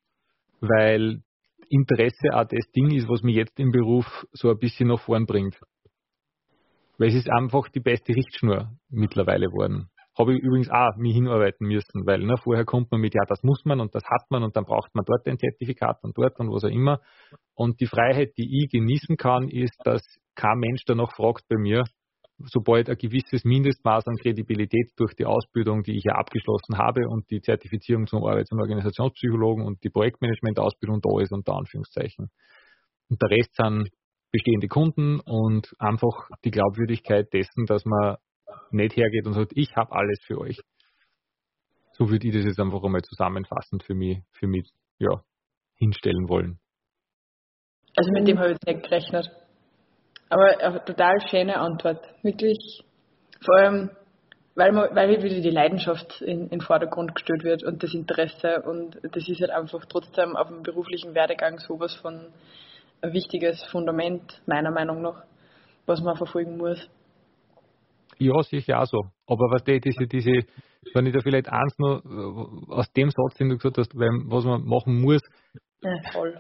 Weil Interesse auch das Ding ist, was mich jetzt im Beruf so ein bisschen nach vorn bringt. Weil es ist einfach die beste Richtschnur mittlerweile geworden. Habe ich übrigens auch mich hinarbeiten müssen, weil ne, vorher kommt man mit, ja, das muss man und das hat man und dann braucht man dort ein Zertifikat und dort und was auch immer. Und die Freiheit, die ich genießen kann, ist, dass kein Mensch danach fragt bei mir, sobald ein gewisses Mindestmaß an Kredibilität durch die Ausbildung, die ich ja abgeschlossen habe und die Zertifizierung zum Arbeits- und Organisationspsychologen und die Projektmanagement-Ausbildung da ist, unter Anführungszeichen. Und der Rest sind bestehende Kunden und einfach die Glaubwürdigkeit dessen, dass man nicht hergeht und sagt, ich habe alles für euch. So würde ich das jetzt einfach einmal zusammenfassend für mich, für mich ja, hinstellen wollen. Also mit dem habe ich jetzt nicht gerechnet. Aber eine total schöne Antwort. Wirklich, vor allem, weil, man, weil wieder die Leidenschaft in, in den Vordergrund gestellt wird und das Interesse. Und das ist halt einfach trotzdem auf dem beruflichen Werdegang sowas von ein wichtiges Fundament, meiner Meinung nach, was man verfolgen muss. Ja, sicher auch so. Aber was die, diese, diese, wenn ich da vielleicht eins noch aus dem Satz, den du gesagt hast, weil, was man machen muss, ja, voll.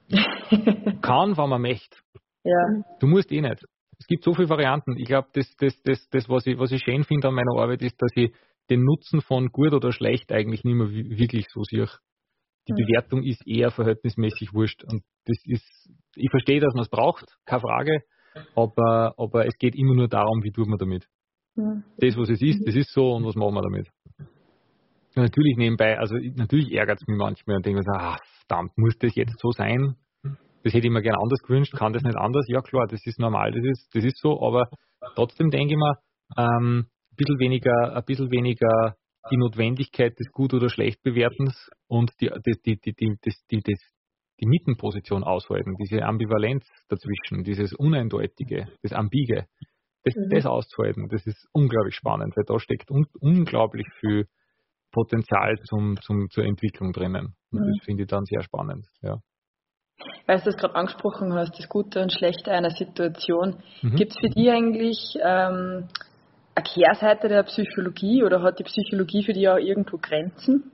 kann, wenn man möchte. Ja. Du musst eh nicht. Es gibt so viele Varianten. Ich glaube, das, das, das, das was, ich, was ich schön finde an meiner Arbeit, ist, dass ich den Nutzen von gut oder schlecht eigentlich nicht mehr wirklich so sehe. Die mhm. Bewertung ist eher verhältnismäßig wurscht. Und das ist, ich verstehe, dass man es braucht, keine Frage, aber, aber es geht immer nur darum, wie tut man damit. Mhm. Das, was es ist, das ist so und was machen wir damit. Und natürlich nebenbei, also natürlich ärgert es mich manchmal und denke mir so, ah, verdammt, muss das jetzt so sein? Das hätte ich mir gerne anders gewünscht, kann das nicht anders? Ja klar, das ist normal, das ist, das ist so, aber trotzdem denke ich mir, ähm, ein bisschen weniger, ein bisschen weniger die Notwendigkeit des Gut- oder Schlecht-Bewertens und die, die, die, die, die, die, die, die, die Mittenposition aushalten, diese Ambivalenz dazwischen, dieses Uneindeutige, das Ambige, das, mhm. das auszuhalten, das ist unglaublich spannend, weil da steckt un, unglaublich viel Potenzial zum, zum, zur Entwicklung drinnen. Und mhm. das finde ich dann sehr spannend, ja. Weil du das gerade angesprochen hast, das Gute und Schlechte einer Situation. Mhm. Gibt es für dich eigentlich ähm, eine Kehrseite der Psychologie oder hat die Psychologie für dich auch irgendwo Grenzen?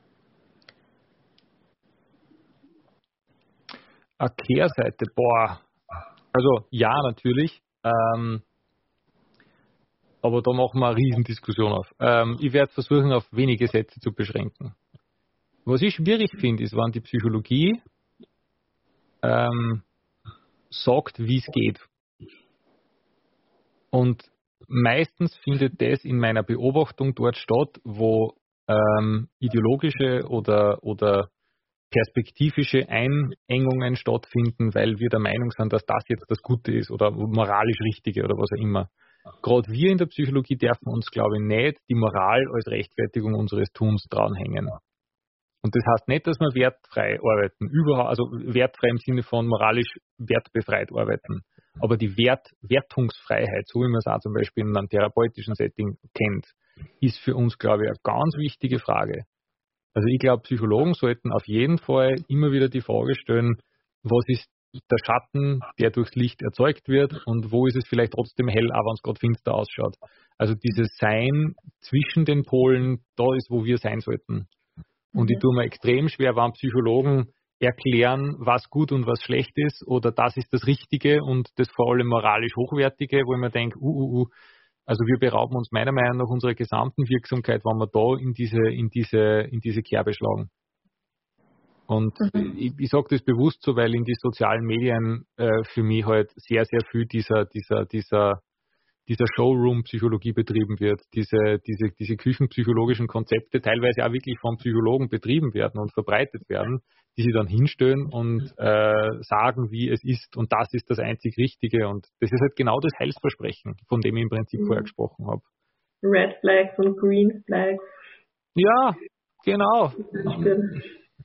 Eine Kehrseite, boah. Also ja, natürlich. Ähm, aber da machen wir eine Riesendiskussion auf. Ähm, ich werde versuchen, auf wenige Sätze zu beschränken. Was ich schwierig finde, ist, wenn die Psychologie Ähm, sagt, wie es geht. Und meistens findet das in meiner Beobachtung dort statt, wo ähm, ideologische oder, oder perspektivische Einengungen stattfinden, weil wir der Meinung sind, dass das jetzt das Gute ist oder moralisch Richtige oder was auch immer. Gerade wir in der Psychologie dürfen uns, glaube ich, nicht die Moral als Rechtfertigung unseres Tuns dranhängen. Und das heißt nicht, dass wir wertfrei arbeiten, überhaupt, also wertfrei im Sinne von moralisch wertbefreit arbeiten. Aber die Wert, Wertungsfreiheit, so wie man es auch zum Beispiel in einem therapeutischen Setting kennt, ist für uns, glaube ich, eine ganz wichtige Frage. Also ich glaube, Psychologen sollten auf jeden Fall immer wieder die Frage stellen, was ist der Schatten, der durchs Licht erzeugt wird und wo ist es vielleicht trotzdem hell, auch wenn es gerade finster ausschaut. Also dieses Sein zwischen den Polen, da ist, wo wir sein sollten. Und ich tue mir extrem schwer, wenn Psychologen erklären, was gut und was schlecht ist oder das ist das Richtige und das vor allem moralisch Hochwertige, wo ich mir denke, uh, uh, uh, also wir berauben uns meiner Meinung nach unserer gesamten Wirksamkeit, wenn wir da in diese, in diese, in diese Kerbe schlagen. Und mhm. ich, ich sage das bewusst so, weil in die sozialen Medien äh, für mich halt sehr, sehr viel dieser, dieser, dieser dieser Showroom-Psychologie betrieben wird, diese, diese, diese küchenpsychologischen Konzepte teilweise auch wirklich von Psychologen betrieben werden und verbreitet werden, die sie dann hinstellen und äh, sagen, wie es ist und das ist das einzig Richtige und das ist halt genau das Heilsversprechen, von dem ich im Prinzip mhm. vorher gesprochen habe. Red Flags und Green Flags. Ja, genau.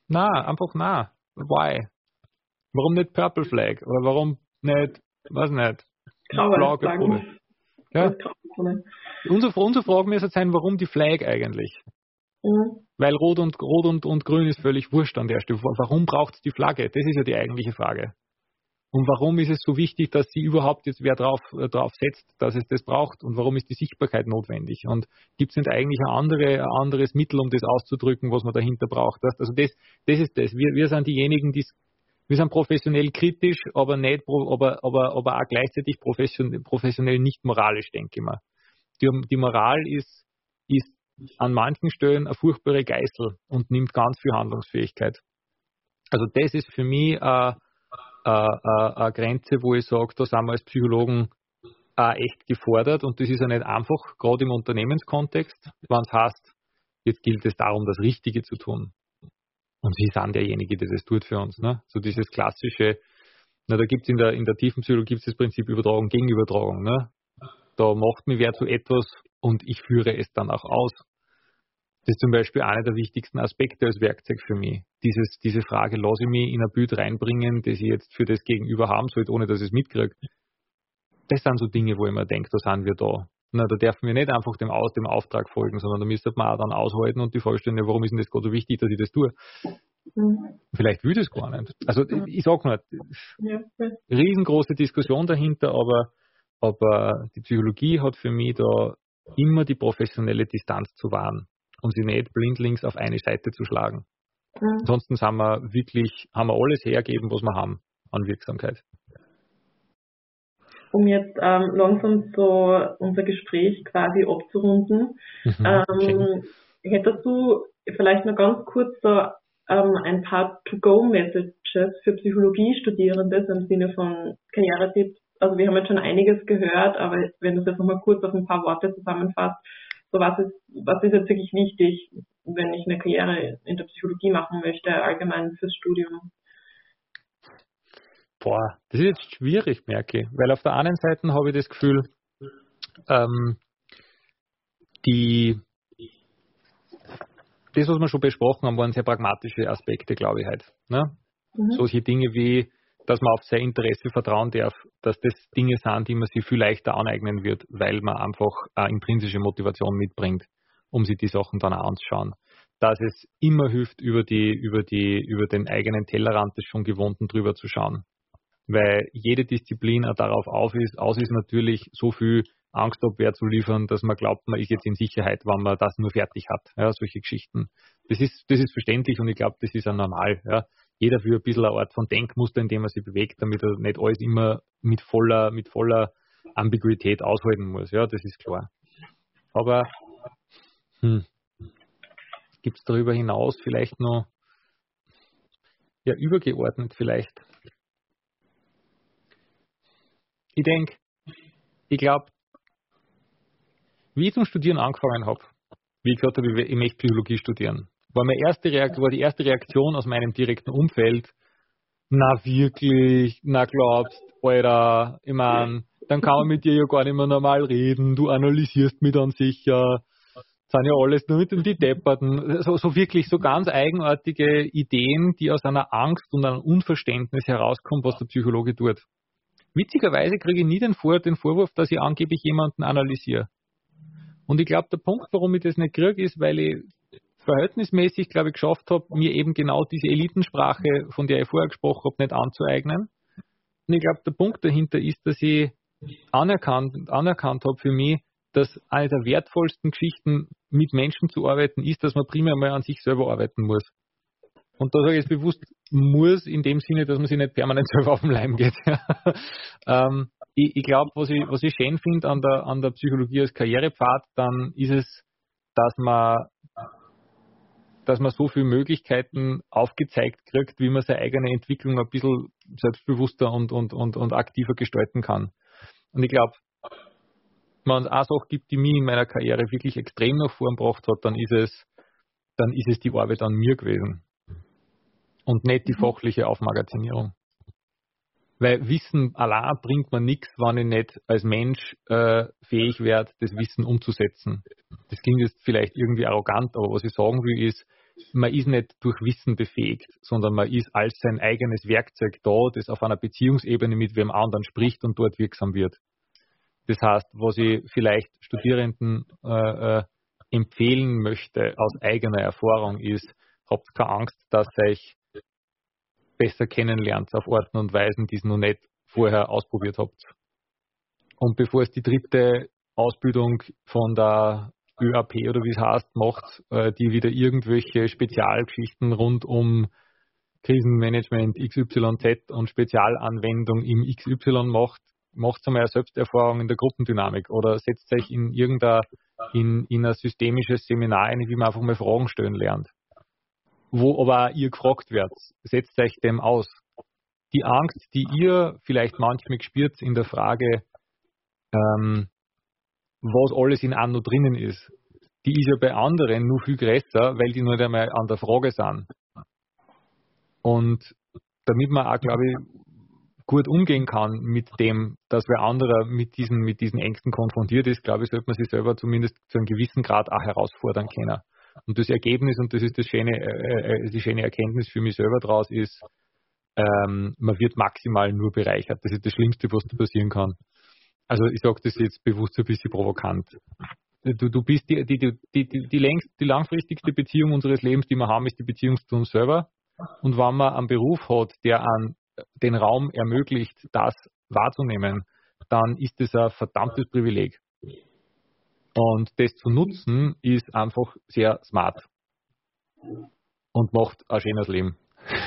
Na, einfach na. Why? Warum nicht Purple Flag? Oder warum nicht, weiß nicht, Graue Flagge? Ja? Unsere, unsere Frage müsste sein, warum die Flag eigentlich? Mhm. Weil Rot und Rot und, und Grün ist völlig wurscht an der Stelle. Warum braucht es die Flagge? Das ist ja die eigentliche Frage. Und warum ist es so wichtig, dass sie überhaupt jetzt wer drauf, äh, drauf setzt, dass es das braucht? Und warum ist die Sichtbarkeit notwendig? Und gibt es nicht eigentlich ein, andere, ein anderes Mittel, um das auszudrücken, was man dahinter braucht? Das, also das, das ist das. Wir, wir sind diejenigen, die wir sind professionell kritisch, aber nicht, aber, aber, aber auch gleichzeitig professionell, professionell nicht moralisch, denke ich mal. Die, die Moral ist, ist an manchen Stellen eine furchtbare Geißel und nimmt ganz viel Handlungsfähigkeit. Also das ist für mich äh, eine Grenze, wo ich sage, da sind wir als Psychologen auch echt gefordert und das ist ja nicht einfach, gerade im Unternehmenskontext, wenn es heißt, jetzt gilt es darum, das Richtige zu tun. Und Sie sind derjenige, der das tut für uns. Ne? So dieses klassische, na, da gibt es in der, in der tiefen Psychologie gibt's das Prinzip Übertragung gegen Übertragung. Ne? Da macht mir wer zu etwas und ich führe es dann auch aus. Das ist zum Beispiel einer der wichtigsten Aspekte als Werkzeug für mich. Dieses, diese Frage, lasse ich mich in ein Bild reinbringen, das ich jetzt für das Gegenüber haben sollte, ohne dass ich es mitkriege. Das sind so Dinge, wo ich mir denke, da sind wir da. Na, da dürfen wir nicht einfach dem, Aus, dem Auftrag folgen, sondern da müsste man auch dann aushalten und die Frage stellen, ja, warum ist denn das gerade so wichtig, dass ich das tue? Mhm. Vielleicht will ich das gar nicht. Also ich sage mal, ja. Riesengroße Diskussion dahinter, aber, aber die Psychologie hat für mich da immer die professionelle Distanz zu wahren und sie nicht blindlings auf eine Seite zu schlagen. Mhm. Ansonsten haben wir wirklich, haben wir alles hergeben, was wir haben an Wirksamkeit. Um jetzt ähm, langsam so unser Gespräch quasi abzurunden, mhm, ähm, okay. Hättest du vielleicht noch ganz kurz so ähm, ein paar To-Go-Messages für Psychologiestudierende im Sinne von Karrieretipps? Also wir haben jetzt schon einiges gehört, aber wenn du es jetzt noch mal kurz auf ein paar Worte zusammenfasst, so was ist, was ist jetzt wirklich wichtig, wenn ich eine Karriere in der Psychologie machen möchte, allgemein fürs Studium? Boah, das ist jetzt schwierig, merke ich, weil auf der einen Seite habe ich das Gefühl, ähm, die, das, was wir schon besprochen haben, waren sehr pragmatische Aspekte, glaube ich, halt. Ne? Mhm. Solche Dinge wie, dass man auf sein Interesse vertrauen darf, dass das Dinge sind, die man sich viel leichter aneignen wird, weil man einfach eine intrinsische Motivation mitbringt, um sich die Sachen dann auch anzuschauen. Dass es immer hilft, über die, über die, über den eigenen Tellerrand des schon Gewohnten drüber zu schauen. Weil jede Disziplin auch darauf auf ist, aus ist natürlich so viel Angstabwehr zu liefern, dass man glaubt, man ist jetzt in Sicherheit, wenn man das nur fertig hat. Ja, solche Geschichten. Das ist, das ist verständlich und ich glaube, das ist auch normal. Ja. Jeder für ein bisschen eine Art von Denkmuster, in dem er sich bewegt, damit er nicht alles immer mit voller, mit voller Ambiguität aushalten muss. Ja, das ist klar. Aber hm, gibt es darüber hinaus vielleicht noch, ja, übergeordnet vielleicht. Ich denke, ich glaube, wie ich zum Studieren angefangen habe, wie ich gesagt habe, ich möchte Psychologie studieren, war, meine erste Reaktion, war die erste Reaktion aus meinem direkten Umfeld, na wirklich, na glaubst, Alter, ich meine, dann kann man mit dir ja gar nicht mehr normal reden, du analysierst mich dann sicher, sind ja alles nur mit dem die Depperten, so, so wirklich so ganz eigenartige Ideen, die aus einer Angst und einem Unverständnis herauskommen, was der Psychologe tut. Witzigerweise kriege ich nie den, Vor- den Vorwurf, dass ich angeblich jemanden analysiere. Und ich glaube, der Punkt, warum ich das nicht kriege, ist, weil ich verhältnismäßig, glaube ich, geschafft habe, mir eben genau diese Elitensprache, von der ich vorher gesprochen habe, nicht anzueignen. Und ich glaube, der Punkt dahinter ist, dass ich anerkannt, anerkannt habe für mich, dass eine der wertvollsten Geschichten, mit Menschen zu arbeiten, ist, dass man primär mal an sich selber arbeiten muss. Und da sage ich jetzt bewusst, muss in dem Sinne, dass man sich nicht permanent selber auf den Leim geht. ähm, ich ich glaube, was ich, was ich schön finde an der, an der Psychologie als Karrierepfad, dann ist es, dass man, dass man so viele Möglichkeiten aufgezeigt kriegt, wie man seine eigene Entwicklung ein bisschen selbstbewusster und, und, und, und aktiver gestalten kann. Und ich glaube, wenn es eine Sache gibt, die mich in meiner Karriere wirklich extrem nach vorn gebracht hat, dann ist es, dann ist es die Arbeit an mir gewesen. Und nicht die fachliche Aufmagazinierung. Weil Wissen allein bringt mir nichts, wenn ich nicht als Mensch äh, fähig werde, das Wissen umzusetzen. Das klingt jetzt vielleicht irgendwie arrogant, aber was ich sagen will ist, man ist nicht durch Wissen befähigt, sondern man ist als sein eigenes Werkzeug da, das auf einer Beziehungsebene mit wem anderen spricht und dort wirksam wird. Das heißt, was ich vielleicht Studierenden äh, äh, empfehlen möchte aus eigener Erfahrung ist, habt keine Angst, dass ihr euch besser kennenlernt auf Orten und Weisen, die ihr noch nicht vorher ausprobiert habt. Und bevor es die dritte Ausbildung von der Ö A P oder wie es heißt, macht, äh, die wieder irgendwelche Spezialgeschichten rund um Krisenmanagement X Y Z und Spezialanwendung im X Y macht, macht einmal eine Selbsterfahrung in der Gruppendynamik oder setzt euch in irgendein in, in ein systemisches Seminar ein, wie man einfach mal Fragen stellen lernt. Wo aber auch ihr gefragt werdet, setzt euch dem aus. Die Angst, die ihr vielleicht manchmal gespürt in der Frage, ähm, was alles in einem noch drinnen ist, die ist ja bei anderen nur viel größer, weil die nur einmal an der Frage sind. Und damit man auch, glaube ich, gut umgehen kann mit dem, dass wer anderer mit diesen, mit diesen Ängsten konfrontiert ist, glaube ich, sollte man sich selber zumindest zu einem gewissen Grad auch herausfordern können. Und das Ergebnis, und das ist das schöne, äh, die schöne Erkenntnis für mich selber draus, ist, ähm, man wird maximal nur bereichert. Das ist das Schlimmste, was da passieren kann. Also ich sage das jetzt bewusst ein bisschen provokant. Du, du bist die, die, die, die, die, längst, die langfristigste Beziehung unseres Lebens, die wir haben, ist die Beziehung zu uns selber. Und wenn man einen Beruf hat, der an den Raum ermöglicht, das wahrzunehmen, dann ist das ein verdammtes Privileg. Und das zu nutzen, ist einfach sehr smart. Und macht ein schönes Leben.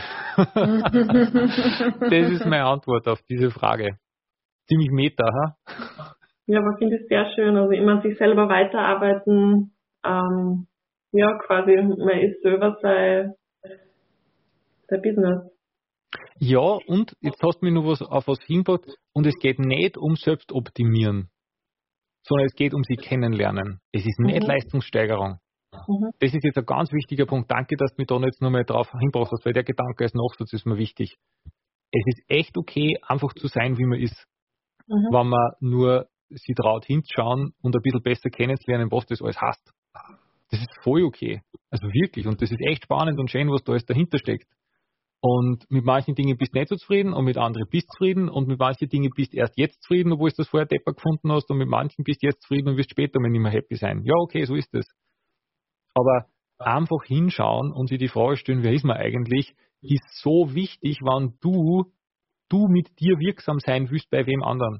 Das ist meine Antwort auf diese Frage. Ziemlich meta, ha? Ja, aber finde ich sehr schön. Also immer sich selber weiterarbeiten. Ähm, ja, quasi, man ist selber sein, sein Business. Ja, und jetzt hast du mir noch was auf was hingebracht. Und es geht nicht um Selbstoptimieren, sondern es geht um sie kennenlernen. Es ist nicht mhm. Leistungssteigerung. Mhm. Das ist jetzt ein ganz wichtiger Punkt. Danke, dass du mich da jetzt nochmal drauf hingebracht hast, weil der Gedanke als Nachsatz ist mir wichtig. Es ist echt okay, einfach zu sein, wie man ist. Mhm. Wenn man nur sie traut hinzuschauen und ein bisschen besser kennenzulernen, was das alles heißt. Das ist voll okay. Also wirklich. Und das ist echt spannend und schön, was da alles dahinter steckt. Und mit manchen Dingen bist du nicht so zufrieden und mit anderen bist du zufrieden und mit manchen Dingen bist du erst jetzt zufrieden, obwohl du das vorher Depper gefunden hast und mit manchen bist du jetzt zufrieden und wirst später mal nicht mehr happy sein. Ja, okay, so ist es. Aber einfach hinschauen und sich die Frage stellen, wer ist man eigentlich, ist so wichtig, wann du, du mit dir wirksam sein willst bei wem anderen.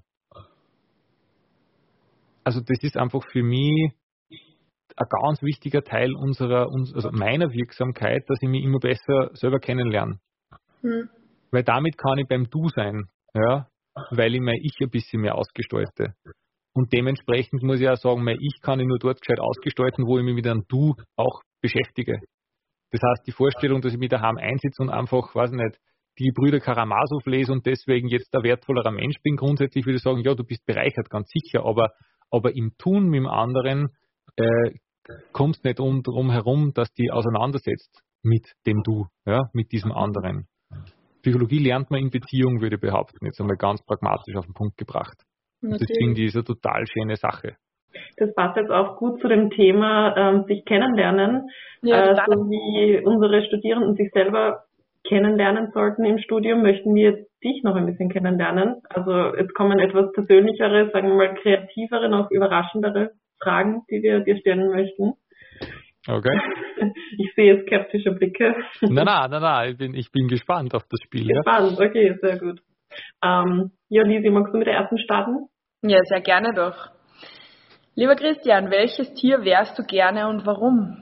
Also das ist einfach für mich ein ganz wichtiger Teil unserer, also meiner Wirksamkeit, dass ich mich immer besser selber kennenlerne. Hm. Weil damit kann ich beim Du sein, ja, weil ich mein Ich ein bisschen mehr ausgestalte. Und dementsprechend muss ich auch sagen, mein Ich kann ich nur dort gescheit ausgestalten, wo ich mich mit einem Du auch beschäftige. Das heißt, die Vorstellung, dass ich mich daheim einsitze und einfach, weiß ich nicht, die Brüder Karamasow lese und deswegen jetzt ein wertvollerer Mensch bin, grundsätzlich würde ich sagen, ja, du bist bereichert, ganz sicher, aber, aber im Tun mit dem anderen äh, kommst nicht um, drum herum, dass die auseinandersetzt mit dem Du, ja, mit diesem anderen. Psychologie lernt man in Beziehung, würde ich behaupten, jetzt einmal ganz pragmatisch auf den Punkt gebracht. Das finde ich ist eine total schöne Sache. Das passt jetzt auch gut zu dem Thema ähm, sich kennenlernen, ja, äh, so wie unsere Studierenden sich selber kennenlernen sollten im Studium, möchten wir jetzt dich noch ein bisschen kennenlernen. Also jetzt kommen etwas persönlichere, sagen wir mal kreativere, noch überraschendere Fragen, die wir dir stellen möchten. Okay. Ich sehe skeptische Blicke. Nein, nein, nein, nein, ich bin, ich bin gespannt auf das Spiel. Gespannt, ja. Okay, sehr gut. Ähm, ja, Lisi, magst du mit der ersten starten? Ja, sehr gerne doch. Lieber Christian, welches Tier wärst du gerne und warum?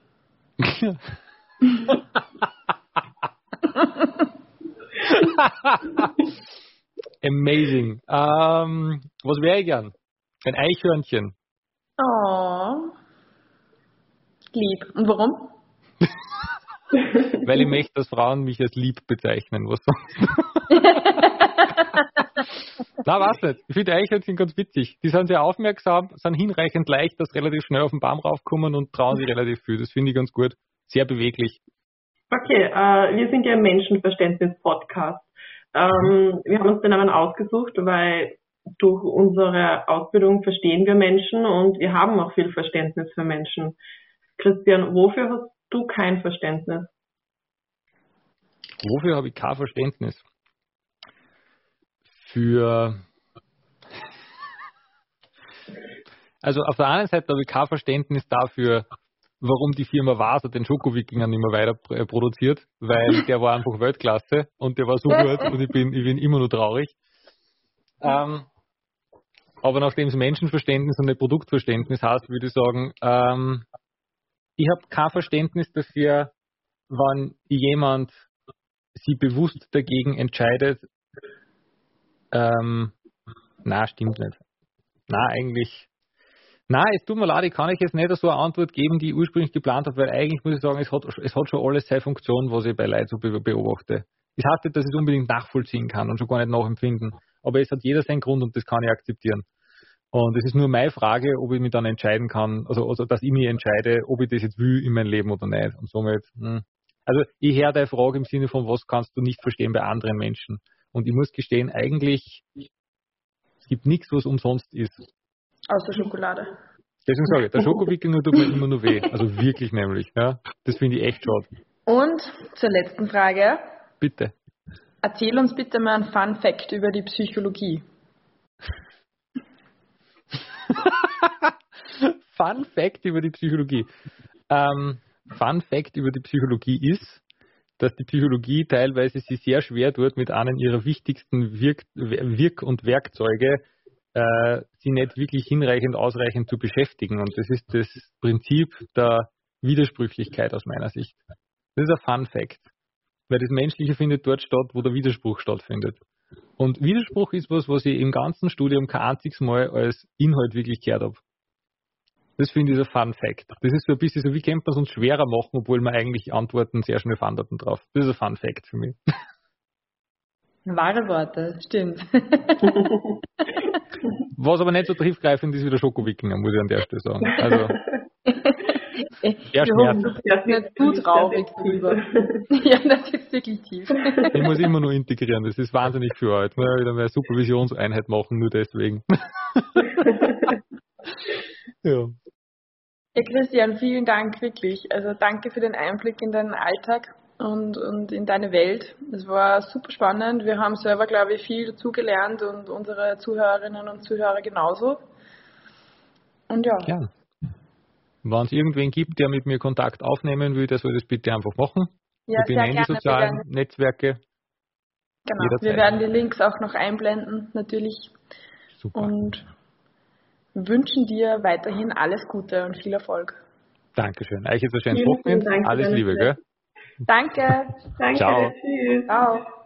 Amazing. Ähm, was wäre ich gern? Ein Eichhörnchen. Oh. Lieb. Und warum? Weil ich möchte, dass Frauen mich als lieb bezeichnen. Was sonst? Na, weiß nicht. Ich finde Eichhörnchen ganz witzig. Die sind sehr aufmerksam, sind hinreichend leicht, dass sie relativ schnell auf den Baum raufkommen und trauen sich relativ viel. Das finde ich ganz gut. Sehr beweglich. Okay, äh, wir sind ja ein Menschenverständnis-Podcast. Ähm, wir haben uns den Namen ausgesucht, weil durch unsere Ausbildung verstehen wir Menschen und wir haben auch viel Verständnis für Menschen. Christian, wofür hast du kein Verständnis? Wofür habe ich kein Verständnis? Für... Also auf der einen Seite habe ich kein Verständnis dafür, warum die Firma Vasa den Schoko-Wikinger nicht mehr weiter produziert, weil der war einfach Weltklasse und der war so gut und ich bin, ich bin immer nur traurig. Ähm, aber nachdem es Menschenverständnis und nicht Produktverständnis heißt, würde ich sagen, ähm, ich habe kein Verständnis dafür, wenn jemand sich bewusst dagegen entscheidet, ähm, na, stimmt nicht. Na, eigentlich, na, es tut mir leid, ich kann euch jetzt nicht so eine Antwort geben, die ich ursprünglich geplant habe, weil eigentlich muss ich sagen, es hat, es hat schon alles seine Funktion, was ich bei Leuten so beobachte. Das heißt nicht, dass ich es unbedingt nachvollziehen kann und schon gar nicht nachempfinden, aber es hat jeder seinen Grund und das kann ich akzeptieren. Und es ist nur meine Frage, ob ich mich dann entscheiden kann, also, also dass ich mich entscheide, ob ich das jetzt will in meinem Leben oder nicht. Und somit, hm. Also ich höre deine Frage im Sinne von, was kannst du nicht verstehen bei anderen Menschen? Und ich muss gestehen, eigentlich, es gibt nichts, was umsonst ist. Außer Schokolade. Deswegen sage ich, der Schokowikinger tut mir immer nur weh. Also wirklich nämlich. Ja. Das finde ich echt schade. Und zur letzten Frage. Bitte. Erzähl uns bitte mal einen Fun Fact über die Psychologie. Fun Fact über die Psychologie. Ähm, Fun Fact über die Psychologie ist, dass die Psychologie teilweise sich sehr schwer tut, mit einem ihrer wichtigsten Wirk-, Wirk und Werkzeuge äh, sie nicht wirklich hinreichend ausreichend zu beschäftigen. Und das ist das Prinzip der Widersprüchlichkeit aus meiner Sicht. Das ist ein Fun Fact. Weil das Menschliche findet dort statt, wo der Widerspruch stattfindet. Und Widerspruch ist was, was ich im ganzen Studium kein einziges Mal als Inhalt wirklich gehört habe. Das finde ich ein Fun Fact. Das ist so ein bisschen so, wie könnte man es uns schwerer machen, obwohl wir eigentlich Antworten sehr schnell fanden drauf. Das ist ein Fun Fact für mich. Wahre Worte, stimmt. Was aber nicht so tiefgreifend ist wie der Schokowikinger, muss ich an der Stelle sagen. Also, der Schmerz. Das ist nicht zu traurig drüber. Ja, das ist wirklich tief. Ich muss immer nur integrieren, das ist wahnsinnig viel Arbeit. Ich muss wieder eine Supervisionseinheit machen, nur deswegen. Ja. Ja, Christian, vielen Dank, wirklich. Also danke für den Einblick in deinen Alltag und, und in deine Welt. Es war super spannend. Wir haben selber, glaube ich, viel dazugelernt und unsere Zuhörerinnen und Zuhörer genauso. Und ja. Gern. Wenn es irgendwen gibt, der mit mir Kontakt aufnehmen will, der soll das bitte einfach machen. Ja, ich bin in die sozialen Netzwerke. Genau, jederzeit. Wir werden die Links auch noch einblenden, natürlich. Super. Und wünschen dir weiterhin alles Gute und viel Erfolg. Dankeschön. Euch jetzt ein schönes Wochenende. Alles Liebe, gell? Danke. Danke. Ciao. Tschüss. Ciao.